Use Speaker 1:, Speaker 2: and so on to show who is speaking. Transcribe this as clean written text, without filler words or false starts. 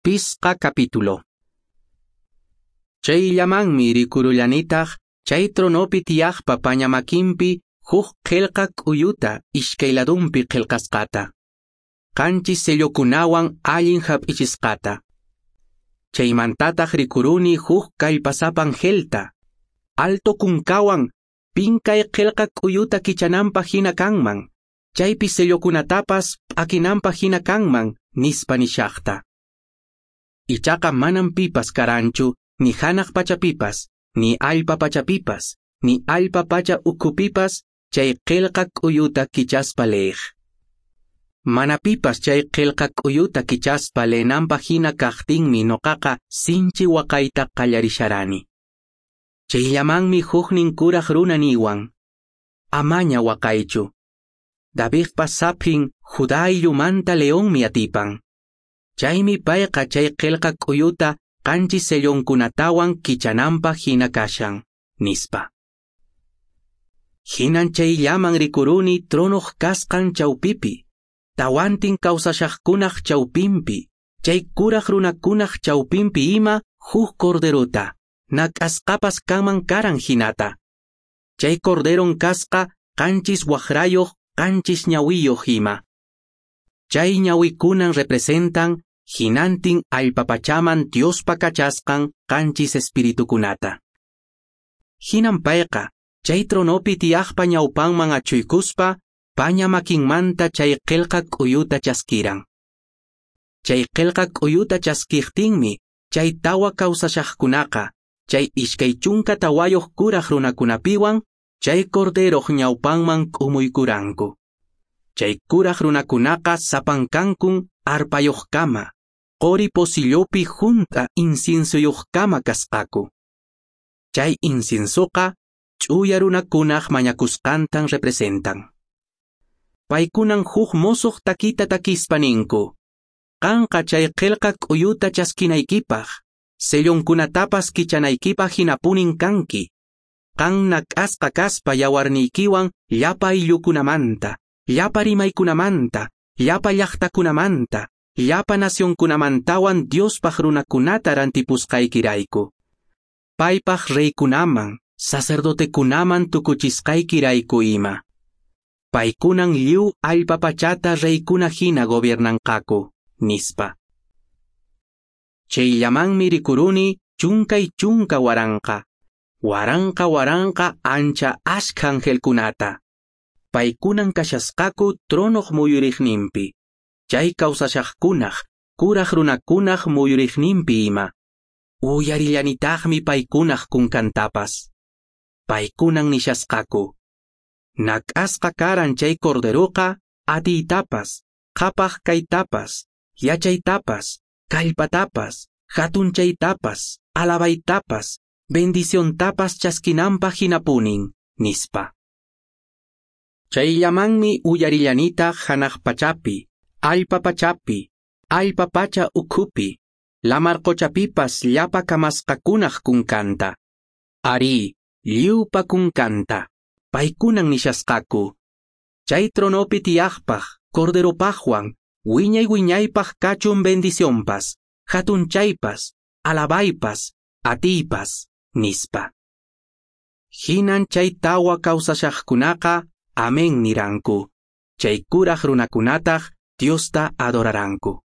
Speaker 1: Pisqa capítulo. Chayllamanmi rikurullanitaq chay tronopi tiyaqpa pañamakinpi huk qillqa k'uyuta ishkayladunpi qillqasqata. Qanchis sellokunawan allin hap'ichisqata. Chaymantataq rikuruni huk kallpasapan gelta. Alto kunkawan pinkay qillqa k'uyuta kichananpaq hina kanman. Chaypi sellokunatapas p'akinanpaq hina kanman nispa nishaqta. Ichaqa manam pipas karanchu ni hanaq pachapipas, ni allpa pachapipas, ni allpa pacha ukupipas chay qillqa k'uyuta kichaspa leeg. Manapipas chay qillqa k'uyuta kichaspa leenanpaq hina kaqtinmi noqaqa sinchi waqayta qallarisharani. Chayllamanmi huknin kuraq runa niwan: Amaña waqaychu. Davidpa sapin Judá illumanta leonmi atipan. Chaymi payqa chay qillqa k'uyuta qanchis sellonkunatawan kichananpaq hina kashan, nispa. Hinan chayllaman rikuruni tronuq kasqan chawpipi, tawantin kawsashaqkunaq chawpinpi, chay kuraq runakunaq chawpinpi ima huk corderuta, nak'asqapas kanman karan hinata. Chay corderon kasqa qanchis waqrayuq, qanchis ñawiyuq ima. Chay ñawikunan representan hinantin allpapachaman Diospa kachasqan qanchis espiritukunata. Hinan payqa chay tronopi tiyaqpa ñawpanman achuykuspa pañamakinmanta chay qillqa k'uyuta chaskiran. Chay qillqa k'uyuta chaskiptinmi chay tawa kawsashaqkunaqa chay ishkay chunka tawayuq kuraq runakunapiwan chay corderoq ñawpanman k'umuykuranku. Chay kuraq runakunaqa sapankankun arpayuqkama, qori posillopi junta inciensuyuqkama kasqaku. Chay inciensoqa ch'uya runakunaq mañakusqantan representan. Paykunan huk musuq takita takispa ninku: Qanqa chay qillqa k'uyuta chaskinaykipaq, sellonkunatapas kichanaykipaq hinapunin kanki. Qan nak'asqa kaspa yawarniykiwan llapa ayllukunamanta, llapa rimaykunamanta, llapa llaqtakunamanta, llapa nacionkunamantawan Diospaq runakunata rantipusqaykirayku. Paypaq reykunaman, sacerdotekunaman tukuchisqaykirayku ima. Paykunan lliw allpapachata reykuna hina gobiernanqaku, nispa. Chayllamanmi rikuruni chunkay chunka waranqa. Waranqa ancha ashka angelkunata. Paykunan kashasqaku tronoq muyuriqninpi. Chay kawsashaqkunaq, kuraq runakunaq muyuriqninpi ima. Uyarillanitaqmi paykunaq kunkantapas. Paykunan nishasqaku: Nak'asqa karan chay corderoqa atiytapas, qapaq kaytapas, yachaytapas, kallpatapas, hatunchaytapas, alabaytapas, bendiciontapas chaskinanpaq hinapunin, nispa. Chayllamanmi uyarillanitaq hanaq pachapi, allpa pachapi, allpa pacha ukupi, lamar qochapipas llapa kamasqakunaq kunkanta. Ari, lliwpa kunkanta. Paykunan nishasqaku: Chay tronopi tiyaqpaq, corderopaqwan, wiñaypaq kachun bendicionpas, hatunchaypas, alabaypas, atiypas, nispa. Hinan chay tawa kawsashaqkunaqa Amén niranku. Chay kuraq runakunataq Diosta adoraranku.